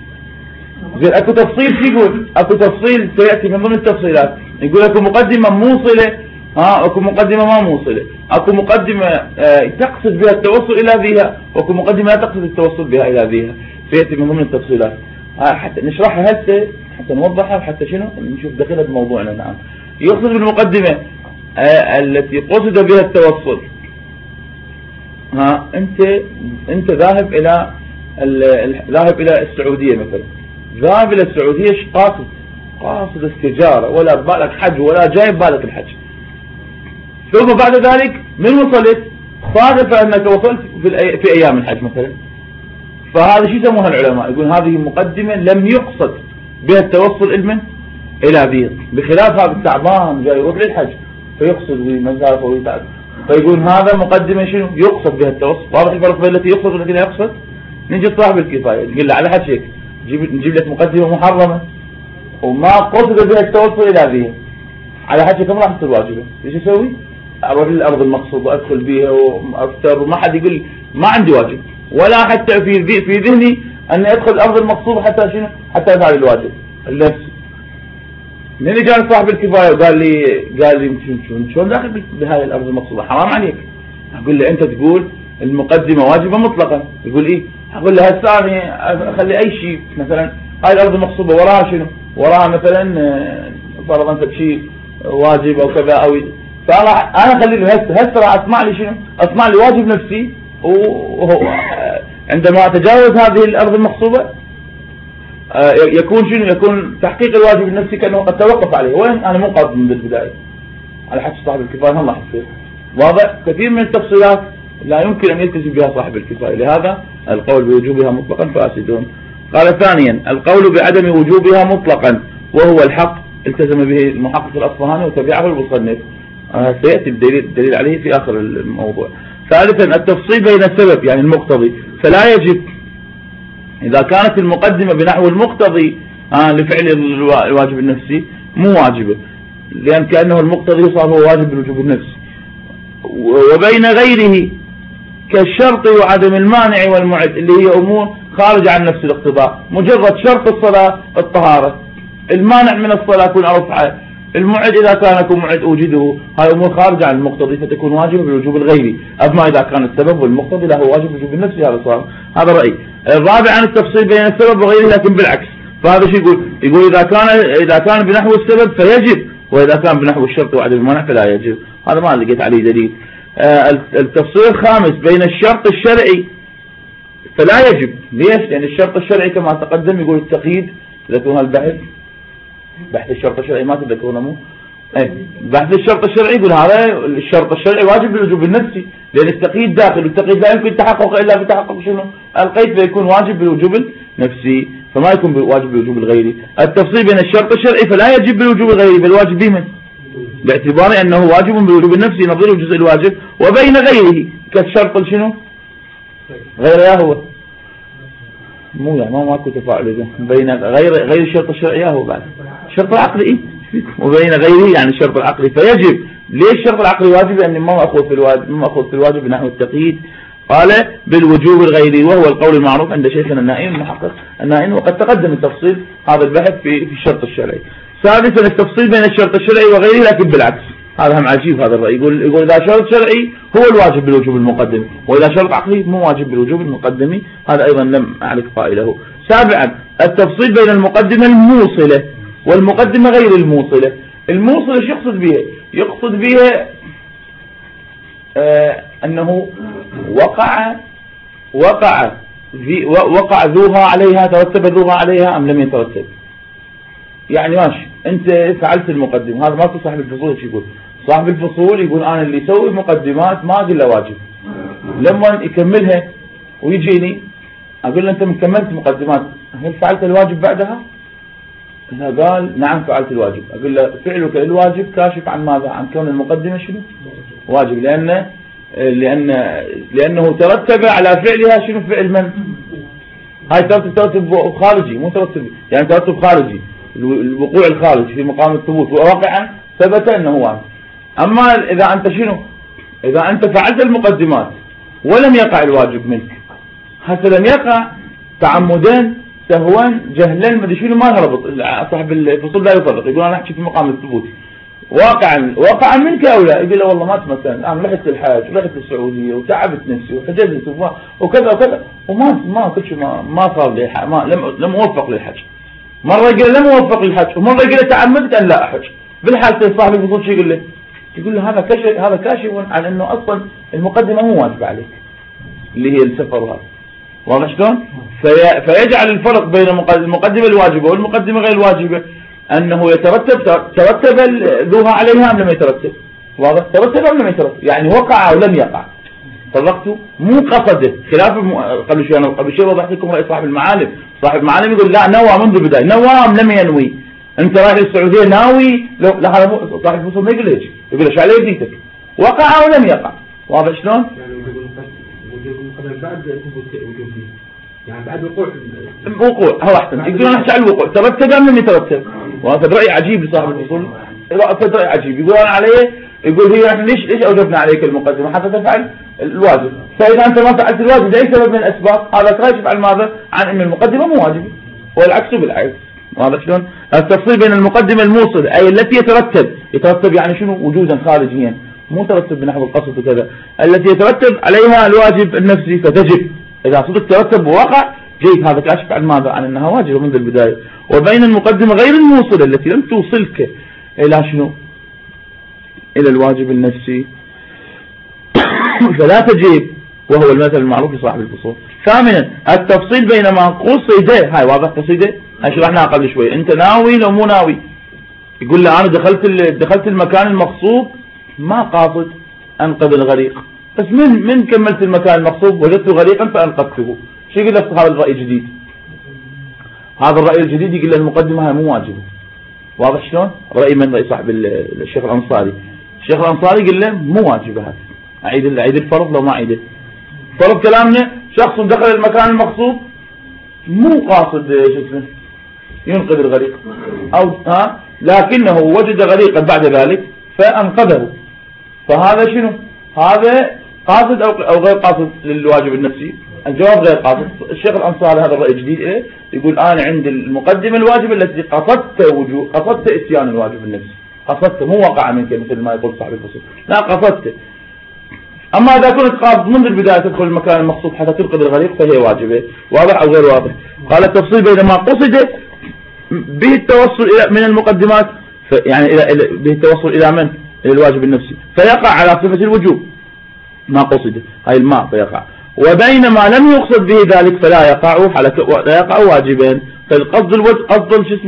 زين اكو تفصيل، شو يقول؟ اكو تفصيل سيأتي من ضمن التفصيلات، يقول اكو مقدمة موصلة، ها اكو مقدمة ما موصلة، اكو مقدمة اه تقصد بها التوصل إلى ذيها، واكو مقدمة لا تقصد التوصل بها إلى ذيها، سيأتي من ضمن التفصيلات. ها حتى نشرحها هسه حتى نوضحها وحتى شنو؟ نشوف دقيقة بموضوعنا الآن. يقصد بالمقدمة اه التي قصد بها التوصل، ها انت انت ذاهب الى ذاهب الى السعوديه مثلا، ذاهب الى السعوديه ايش قاصد؟ قاصد التجاره، ولا ببالك حج ولا جاي ببالك الحج. ثم بعد ذلك من وصلت صادف انك وصلت في, في ايام الحج مثلا، فهذا شو يسموها العلماء؟ يقول هذه مقدمه لم يقصد بها التوصل علما الى ذي، بخلاف هذا التعبان جاي يروح للحج فيقصد بمسافه ويتعب، فيقول هذا مقدمة شنو؟ يقصد بها التوصل. واضح الفرق بين التي يقصد والتي لا يقصد؟ نجي صاحب الكفاية نقول له على حد شيء نجيب نجيب لك مقدمة محرمة وما قصد بها التوصل إلى ذيها، على حد شيء كم راح تصير واجبة؟ ايش اسوي؟ اروح للأرض المقصودة وادخل بها وافتر، وما حد يقول ما عندي واجب، ولا حتى في في ذهني اني ادخل الأرض المقصودة حتى شنو؟ حتى افعل الواجب لنفسي. من جاء صاحب الكفاية وقال لي قال لي شلون داخل بهاي الأرض المقصودة؟ حرام عليك. أقول له أنت تقول المقدمة واجبة مطلقا، يقول إيه؟ أقول له هسه أنا أخلي أي شيء مثلا هاي الأرض المقصودة وراها شنو؟ وراها مثلا فرضا شيء واجب أو كذا أو فأنا أنا أخلي له هسه هسه راح أسمع لي شنو؟ أسمع لي واجب نفسي، وهو عندما أتجاوز هذه الأرض المقصودة يكون شنو؟ يكون تحقيق الواجب النفسي كأنه قد توقف عليه، وين أنا مو قاصد من البداية على حد صاحب الكفاية هم راح يصير. واضح؟ كثير من التفصيلات لا يمكن أن يلتزم بها صاحب الكفاية، لهذا القول بوجوبها مطلقا فاسد. قال ثانيا القول بعدم وجوبها مطلقا وهو الحق التزم به المحقق الأصفهاني وتبعه المصنف، آه سيأتي الدليل, الدليل عليه في آخر الموضوع. ثالثا التفصيل بين السبب يعني المقتضي، فلا يجب إذا كانت المقدمة بنحو المقتضي آه لفعل الواجب النفسي مو واجبة، لأن كأنه المقتضي صار هو واجب بالوجوب النفسي. وبين غيره كالشرط وعدم المانع والمعد اللي هي أمور خارجة عن نفس الاقتضاء، مجرد شرط الصلاة الطهارة، المانع من الصلاة يكون أرفعه، المعد إذا كان يكون معد أوجده، هاي أمور خارجة عن المقتضي فتكون واجبة بالوجوب الغيري. أما إذا كان السبب والمقتضي له واجب بالوجوب النفسي، هذا صار هذا رأي. الرابع عن التفصيل بين السبب وغيره لكن بالعكس، فهذا شو يقول؟ يقول إذا كان إذا كان بنحو السبب فيجب، وإذا كان بنحو الشرط وعدم المانع فلا يجب. هذا ما لقيت عليه دليل. آه التفصيل الخامس بين الشرط الشرعي فلا يجب. ليش؟ لأن الشرط الشرعي كما تقدم يقول التقييد، تذكرون البحث بحث الشرط الشرعي ما تذكرونه مو؟ ايه بحث الشرط الشرعي يقول هذا الشرط الشرعي واجب بالوجوب النفسي، لأن التقييد داخل، والتقييد لا يمكن التحقق إلا بتحقق شنو؟ القيد، فيكون واجب بالوجوب النفسي، فما يكون واجب بالوجوب الغيري. التفصيل بين الشرط الشرعي فلا يجب بالوجوب الغيري بل واجب بمن؟ باعتبار أنه واجب بالوجوب النفسي نظير الجزء الواجب، وبين غيره كالشرط شنو؟ غير يا هو مو يعني ما ماكو تفاعل إذا بين غير غير الشرط الشرعي هو بعد الشرط العقلي إيه؟ وبين غيره يعني الشرط العقلي، فيجب. ليش الشرط العقلي واجب؟ لأن ما مأخوذ في الواجب، ما مأخوذ في الواجب نحو التقييد. قال بالوجوب الغيري، وهو القول المعروف عند شيخنا النائم المحقق النائم، وقد تقدم التفصيل هذا البحث في في الشرط الشرعي. سادسا التفصيل بين الشرط الشرعي وغيره لكن بالعكس، هذا هم عجيب هذا الرأي، يقول يقول إذا شرط شرعي هو الواجب بالوجوب المقدم، وإذا شرط عقلي مو واجب بالوجوب المقدم، هذا أيضا لم أعرف قائله. سابعا التفصيل بين المقدمة الموصلة والمقدمة غير الموصلة. الموصلة شو يقصد بها؟ يقصد بها آه أنه وقع وقع في وقع ذوها عليها، ترتب ذوها عليها أم لم يترتب. يعني ماشي أنت فعلت المقدمة، هذا ما صاحب الفصول شو يقول؟ صاحب الفصول يقول أنا اللي يسوي مقدمات ما أقول له واجب، لما يكملها ويجيني أقول له أنت مكملت مقدمات هل فعلت الواجب بعدها؟ قال نعم فعلت الواجب. أقول له فعلك الواجب كاشف عن ماذا؟ عن كون المقدمة شنو؟ واجب، لأن لأن لأنه ترتب على فعلها شنو؟ فعل من؟ هاي ترتب ترتب خارجي مو ترتب يعني ترتب خارجي، الوقوع الخارجي في مقام الثبوت، وواقعا ثبت أنه واجب. أما إذا أنت شنو؟ إذا أنت فعلت المقدمات ولم يقع الواجب منك، حتى لم يقع تعمدا سهوا جهلا ما شنو ما هربط، صاحب الفصول لا يفرق، يقول أنا أحكي في مقام الثبوت واقعا واقعا منك أو لا، يقول له والله ما تمثل أنا رحت الحج ورحت السعودية وتعبت نفسي وحجزت وكذا وكذا وما ما كل شيء ما ما صار لي ما لم لم أوفق للحج. مرة يقول لم أوفق للحج، ومرة يقول تعمدت أن لا أحج. بالحالتين صاحب الفصول شو يقول له؟ يقول له هذا كشف هذا كاشف عن أنه أصلا المقدمة مو واجبة عليك اللي هي السفر وهذا، واضح شلون؟ في فيجعل الفرق بين المقدمة الواجبة والمقدمة غير الواجبة أنه يترتب ترتب ذوها عليها أم لم يترتب. واضح؟ ترتب أم لم يترتب، يعني وقع أو لم يقع. فرقته مو قصده، خلاف الم... قبل شوي أنا قبل شوي وضحت لكم رأي صاحب المعالم. صاحب المعالم يقول لا نوى منذ البداية، نوى أم لم ينوي. أنت رايح للسعودية ناوي، لو لا هذا مو صاحب الفصول ما يقول ليش، يقول له شو على يديتك، وقع أو لم يقع. واضح شلون؟ بعد وجوبي يعني بعد وقوع الوقوع هو احسن، يقولون نحكي عن الوقوع ترتب ام لم يترتب. وهذا راي عجيب لصاحب الفصول، راي عجيب يقول انا عليه، يقول هي احنا ليش ليش اوجبنا عليك المقدمه حتى تفعل الواجب، فاذا انت ما فعلت الواجب لاي سبب من الاسباب هذا كاشف عن ماذا؟ عن ان المقدمه مو واجبه، والعكس بالعكس. واضح شلون؟ التفصيل بين المقدمه الموصل اي التي يترتب يترتب يعني شنو؟ وجودا خارجيا، مو ترتب بنحو القصد وكذا، التي يترتب عليها الواجب النفسي فتجب. إذا صدق ترتب ووقع جيد، هذا كاشف عن ماذا؟ عن أنها واجبة منذ البداية. وبين المقدمة غير الموصلة التي لم توصلك إلى شنو؟ إلى الواجب النفسي فلا تجيب، وهو المثل المعروف لصاحب الفصول. ثامنا التفصيل بين ما قصد، هاي واضح قصيدة، هاي شرحناها قبل شوي، أنت ناوي لو مو ناوي. يقول لي أنا دخلت دخلت المكان المقصود ما قاصد أنقذ الغريق، بس من من كملت المكان المقصود وجدت غريقا فأنقذته. شو يقول لك هذا الرأي الجديد؟ هذا الرأي الجديد يقول له المقدمة هاي مو واجبة. واضح شلون؟ رأي من رأي صاحب الشيخ الأنصاري. الشيخ الأنصاري يقول له مو واجبة هذا. أعيد أعيد الفرض لو ما أعيده. فرض كلامنا شخص دخل المكان المقصود مو قاصد شو اسمه ينقذ الغريق، أو ها لكنه وجد غريقا بعد ذلك فأنقذه، فهذا شنو؟ هذا قاصد أو أو غير قاصد للواجب النفسي؟ الجواب غير قاصد. الشيخ الأنصاري هذا الرأي الجديد إيه؟ يقول أنا عند المقدمة الواجب التي قصدت وجوب قصدت إتيان الواجب النفسي، قصدت مو وقع منك مثل ما يقول صاحب الفصول، لا قصدت. أما إذا كنت قاصد منذ البداية تدخل المكان المقصود حتى تنقذ الغريق فهي واجبة. واضح أو غير واضح؟ قال التفصيل بين ما قصد به التوصل إلى من المقدمات، يعني إلى به التوصل إلى من؟ إلى الواجب النفسي، فيقع على صفة الوجوب ما قصد، هاي الماء فيقع. وبينما لم يقصد به ذلك فلا يقع لا يقع واجبا. فالقصد الوجه قصد شو اسمه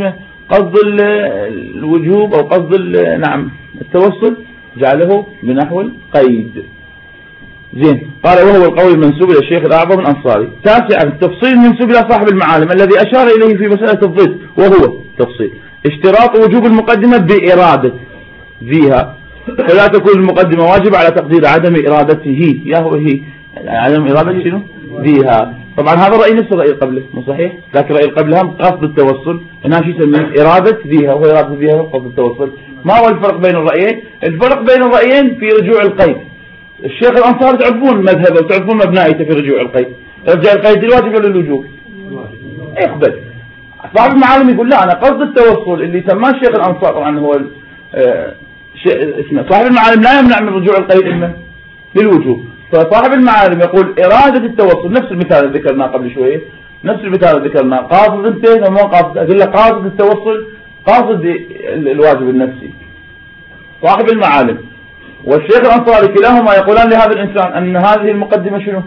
قصد الوجوب أو قصد نعم التوسل جعله بنحو القيد. زين. قال وهو القول المنسوب إلى الشيخ الأعظم الأنصاري. تاسعا التفصيل المنسوب إلى صاحب المعالم الذي أشار إليه في مسألة الضد، وهو تفصيل اشتراط وجوب المقدمة بإرادة ذيها، فلا تكون المقدمة واجبة على تقدير عدم إرادته، يا هو هي عدم إرادة شنو ذيها. طبعا هذا الرأي نفس الرأي قبله مو صحيح، لكن الرأي قبلها قصد التوصل، هنا شو يسميه إرادة ذيها، وهو إرادة ذيها قصد التوصل. ما هو الفرق بين الرأيين؟ الفرق بين الرأيين في رجوع القيد. الشيخ الأنصاري تعرفون مذهبه وتعرفون مبنائيته في رجوع القيد. رجع القيد الواجب ولا الوجوب؟ اقبل. صاحب المعالم يقول لا، أنا قصد التوصل اللي سماه الشيخ الأنصاري طبعا هو آه اسمه صاحب المعالم لا يمنع من رجوع القيد إلا للوجوب. فصاحب المعالم يقول إرادة التوصل، نفس المثال اللي ذكرناه قبل شوية، نفس المثال اللي ذكرناه، قاصد انت وما قاصد، أقول لك قاصد التوصل قاصد الواجب النفسي صاحب المعالم والشيخ الأنصاري كلاهما يقولان لهذا الإنسان أن هذه المقدمة شنو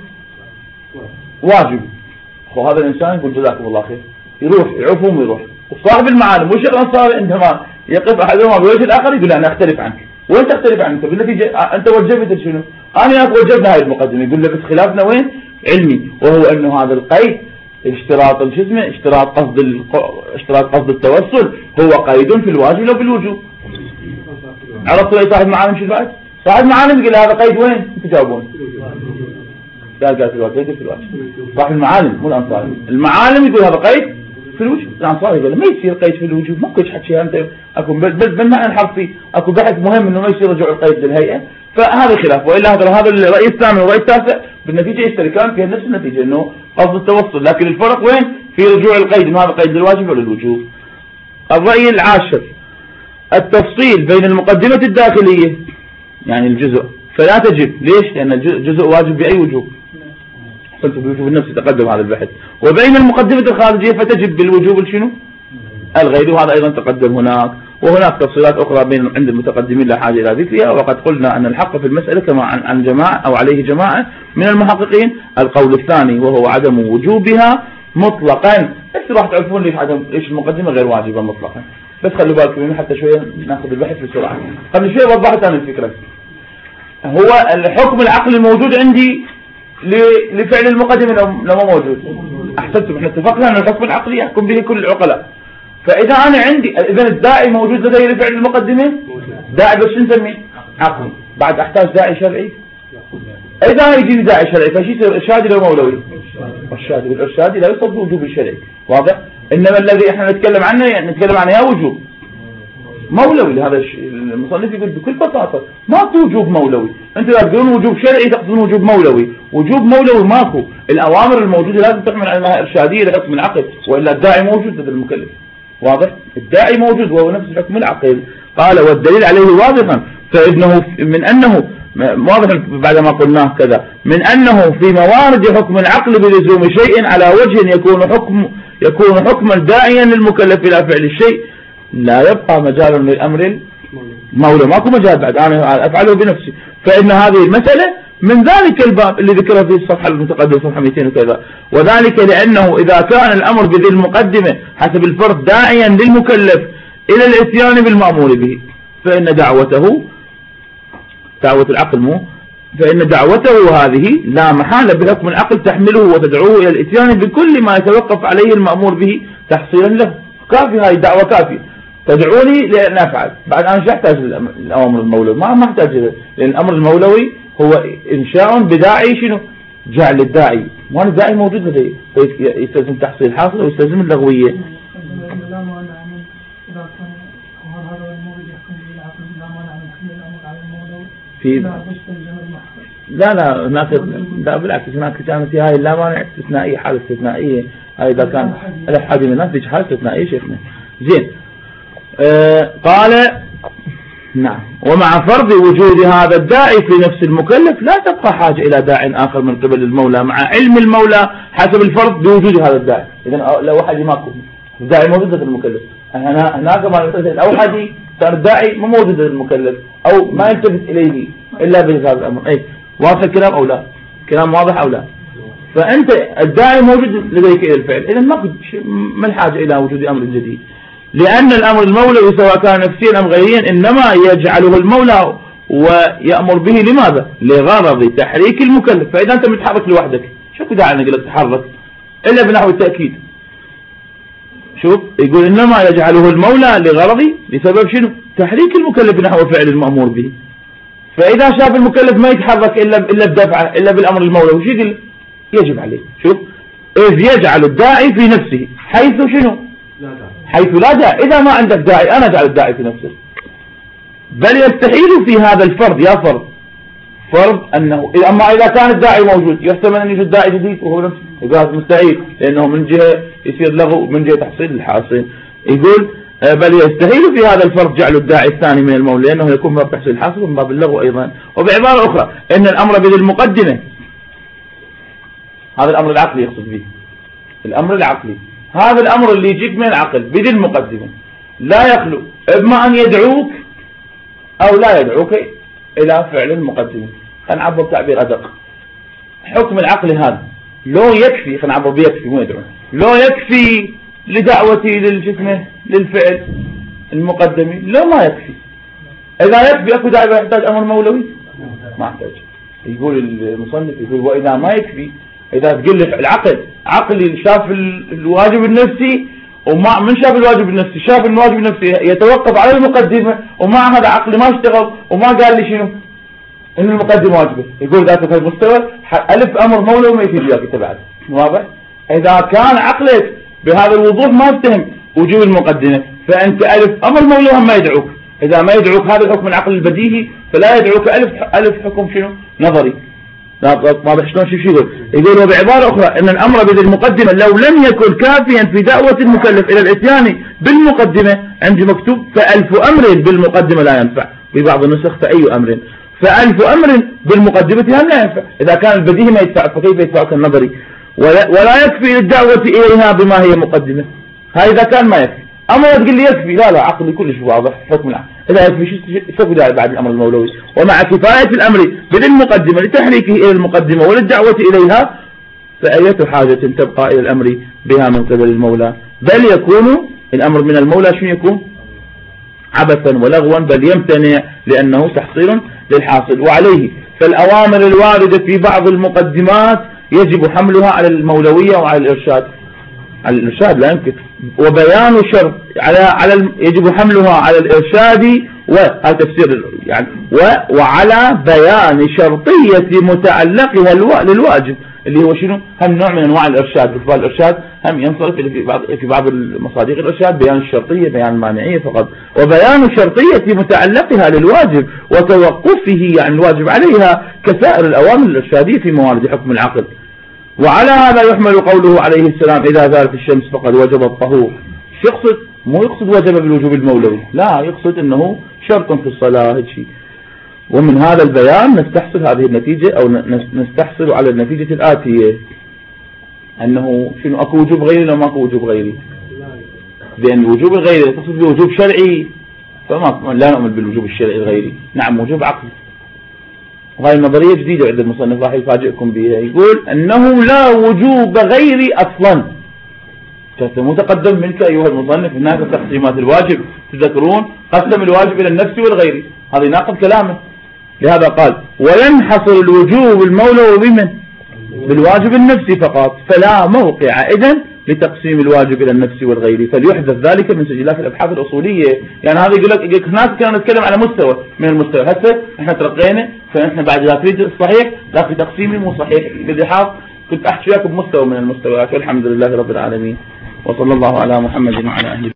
واجب. وهذا الإنسان يقول جزاكم الله خير، يروح يعوفهم ويروح. وصاحب المعالم والشيخ الأنصاري عندما يقف أحدهما بوجه الآخر يقول أنا أختلف عنك. وين تختلف عنك؟ بالنتيجة أنت وجبت شنو؟ أنا وجبنا هذه المقدمة. يقول لك خلافنا وين؟ علمي، وهو أنه هذا القيد اشتراط شو اسمه اشتراط قصد ال... اشتراط قصد التوصل هو قيد في الواجب لو بالوجوب. عرفتوا اي صاحب معالم شو بعد؟ صاحب معالم يقول هذا قيد وين؟ انتم تجاوبون. قال قال في الواجب، قيد في الواجب. صاحب المعالم مو الأنصاري. المعالم يقول هذا قيد في الوجوب، الأنصاري يقول ما يصير قيد في الوجوب، ماكو حكي انت اكو بالمعنى الحرفي اكو بحث مهم انه ما يصير رجوع القيد للهيئه، فهذا خلاف. والا هذا هذا الراي الثامن والراي التاسع بالنتيجه يشتركان في نفس النتيجه انه قصد التوصل، لكن الفرق وين؟ في رجوع القيد، انه هذا قيد للواجب ولا للوجوب. الراي العاشر التفصيل بين المقدمه الداخليه يعني الجزء فلا تجب، ليش؟ لان الجزء واجب باي وجوب؟ قلت بالوجوب النفسي تقدم هذا البحث. وبين المقدمه الخارجيه فتجب بالوجوب شنو؟ الغير، وهذا ايضا تقدم هناك. وهناك تفصيلات اخرى بين عند المتقدمين لا حاجه الى ذكرها. وقد قلنا ان الحق في المساله كما عن, عن جماعه او عليه جماعه من المحققين القول الثاني وهو عدم وجوبها مطلقا. بس راح تعرفون ليش عدم ليش المقدمه غير واجبه مطلقا، بس خلوا بالكم منه حتى شويه ناخذ البحث بسرعه. قبل شويه وضحت انا الفكره. هو الحكم العقلي الموجود عندي لفعل المقدمه لو ما موجود. احسنتم، احنا اتفقنا ان الحكم العقلي يحكم به كل العقلاء. فاذا انا عندي اذا الداعي موجود لدي لفعل المقدمه داعي، بس شو نسميه؟ عقلي. بعد احتاج داعي شرعي؟ اذا يجيني داعي شرعي فشي يصير ارشادي لو مولوي؟ ارشادي. والارشادي لا يصب وجوب الشرعي، واضح؟ انما الذي احنا نتكلم عنه يعني نتكلم عنه يا وجوب مولوي. لهذا المصنف يقول بكل بساطه ماكو وجوب مولوي. انتوا اذا تقولون وجوب شرعي تقصدون وجوب مولوي. وجوب مولوي ماكو. الاوامر الموجوده لازم تحمل على انها ارشاديه لحكم العقل، والا الداعي موجود لدى المكلف. واضح؟ الداعي موجود وهو نفس الحكم العقل. قال والدليل عليه واضحا، فانه من انه واضح بعدما قلناه كذا من انه في موارد حكم العقل بلزوم شيء على وجه يكون حكم يكون حكما داعيا للمكلف الى فعل الشيء لا يبقى مجال للامر المولى. ماكو مجال بعد انا افعله بنفسي. فان هذه المساله من ذلك الباب اللي ذكره في الصفحه المتقدمه صفحه مئتين وكذا. وذلك لانه اذا كان الامر بذي المقدمه حسب الفرض داعيا للمكلف الى الاتيان بالمامور به فان دعوته دعوه العقل مو فان دعوته هذه لا محاله بحكم العقل تحمله وتدعوه الى الاتيان بكل ما يتوقف عليه المامور به تحصيلا له. كافي، هذه الدعوه كافيه. تدعوني لأن أفعل. بعد أنا مش أحتاج الأمر المولوي، ما ما أحتاج، لأن الأمر المولوي هو إنشاء بداعي شنو؟ جعل الداعي، وأنا الداعي موجود لدي يستلزم تحصيل حاصل ويستلزم اللغوية. في لا لا هناك لا بالعكس هناك كانت هاي لا مانع استثنائية، حالة استثنائية. هاي إذا كان أحد من الناس تجي حالة استثنائية شيخنا. زين. آه قال نعم ومع فرض وجود هذا الداعي في نفس المكلف لا تبقى حاجة إلى داع آخر من قبل المولى مع علم المولى حسب الفرض بوجود هذا الداعي. إذن لو أحد ماكو الداعي موجود في المكلف، هناك ما يقول أو حد كان الداعي مو موجود في المكلف أو ما يلتفت إليه إلا بهذا الأمر. أي واضح الكلام أو لا؟ كلام واضح أو لا؟ فأنت الداعي موجود لديك إلى الفعل، إذن ما ما الحاجة إلى وجود أمر جديد. لأن الأمر المولوي سواء كان نفسيا أم غيريا إنما يجعله المولى ويأمر به لماذا؟ لغرض تحريك المكلف. فإذا أنت متحرك لوحدك شوف داعي نقول لك تحرك إلا بنحو التأكيد. شوف يقول إنما يجعله المولى لغرض لسبب شنو؟ تحريك المكلف نحو فعل المأمور به. فإذا شاف المكلف ما يتحرك إلا إلا بدفعه إلا بالأمر المولوي وش يقول؟ يجب عليه. شوف إذ يجعل الداعي في نفسه حيث شنو؟ حيث لا داعي. إذا ما عندك داعي أنا أجعل الداعي في نفسه. بل يستحيل في هذا الفرض يا فرض فرض أنه أما إذا كان الداعي موجود يحتمل أن يوجد داعي جديد وهو نفسه. يقول مستحيل لأنه من جهة يصير لغو ومن جهة تحصيل الحاصل. يقول بل يستحيل في هذا الفرض جعل الداعي الثاني من المولى لأنه يكون من باب تحصيل الحاصل ومن باب اللغو أيضا. وبعبارة أخرى أن الأمر بذي المقدمة هذا الأمر العقلي يقصد به الأمر العقلي هذا الأمر اللي يجيك من العقل بذي المقدمة لا يخلو إما أن يدعوك أو لا يدعوك إلى فعل المقدمة. خلينا نعبر تعبير أدق. حكم العقل هذا لو يكفي خلينا نعبر بيكفي مو يدعو لو يكفي لدعوتي للجسم للفعل المقدمي لو ما يكفي. إذا يكفي أكو داعي يحتاج أمر مولوي ما يحتاج. يقول المصنف يقول وإذا ما يكفي إذا تقول لي العقل عقلي شاف الواجب النفسي وما من شاف الواجب النفسي شاف الواجب النفسي يتوقف على المقدمة ومع هذا عقلي ما اشتغل وما قال لي شنو إن المقدمة واجبة. يقول ذاك في المستوى ألف أمر مولوي وما يفيد وياك تبعد. واضح؟ إذا كان عقلك بهذا الوضوح ما يفتهم وجوب المقدمة فأنت ألف أمر مولوي ما يدعوك. إذا ما يدعوك هذا الحكم العقل البديهي فلا يدعوك ألف ألف حكم شنو نظري. واضح شلون شو يقول؟ يقول وبعبارة أخرى أن الأمر بذي المقدمة لو لم يكن كافيا في دعوة المكلف إلى الإتيان بالمقدمة عندي مكتوب فألف أمر بالمقدمة لا ينفع. في بعض النسخ فأي أمر فألف أمر بالمقدمة هم لا ينفع. إذا كان البديهي ما يدفع فكيف يدفعك النظري؟ ولا, ولا يكفي للدعوة إليها بما هي مقدمة. هاي إذا كان ما يكفي. أما تقول لي يكفي لا لا عقلي كلش واضح حكم العقل. إذا يكفي شو داعي بعد الأمر المولوي. ومع كفاية الأمر بالمقدمة لتحريكه إلى المقدمة وللدعوة إليها فأية حاجة تبقى إلى الأمر بها من قبل المولى. بل يكون الأمر من المولى شو يكون عبثا ولغوا بل يمتنع لأنه تحصيل للحاصل. وعليه فالأوامر الواردة في بعض المقدمات يجب حملها على المولوية وعلى الإرشاد. على الإرشاد لا يمكن. وبيان الشرط على على يجب حملها على الإرشاد وهذا تفسير يعني و وعلى بيان شرطية متعلقها للواجب اللي هو شنو هم نوع من أنواع الإرشاد. في الإرشاد هم ينصرف في بعض في بعض المصادق الإرشاد بيان الشرطية بيان المانعية فقط. وبيان شرطية متعلقها للواجب وتوقفه عن الواجب عليها كسائر الأوامر الإرشادية في موارد حكم العقل. وعلى هذا يحمل قوله عليه السلام إذا زالت الشمس فقد وجب الطهور. يقصد مو يقصد وجب بالوجوب المولوي لا يقصد أنه شرط في الصلاة هيك شيء. ومن هذا البيان نستحصل هذه النتيجة أو نستحصل على النتيجة الآتية أنه شنو أكو وجوب غيري لو ما أكو وجوب غيري. لأن الوجوب الغيري تقصد بوجوب شرعي فما لا نؤمن بالوجوب الشرعي الغيري. نعم وجوب عقلي. وهذه النظرية جديدة عند المصنف راح يفاجئكم بها. يقول أنه لا وجوب غيري أصلا. متقدم منك أيها المصنف هناك تقسيمات الواجب تذكرون قسم الواجب إلى النفس والغيري هذا ناقض كلامه. لهذا قال وينحصر الوجوب المولوي بمن بالواجب النفسي فقط فلا موقع إذن لتقسيم الواجب إلى النفس والغيري فليحدث ذلك من سجلات الأبحاث الأصولية. يعني هذا يقول لك هناك كنا نتكلم على مستوى من المستوى هسه احنا ترقينا فاحنا بعد لا تريد الصحيح لا في تقسيمي مو صحيح باللحاظ كنت أحكي لك بمستوى من المستويات والحمد لله رب العالمين وصلى الله على محمد وعلى أهله.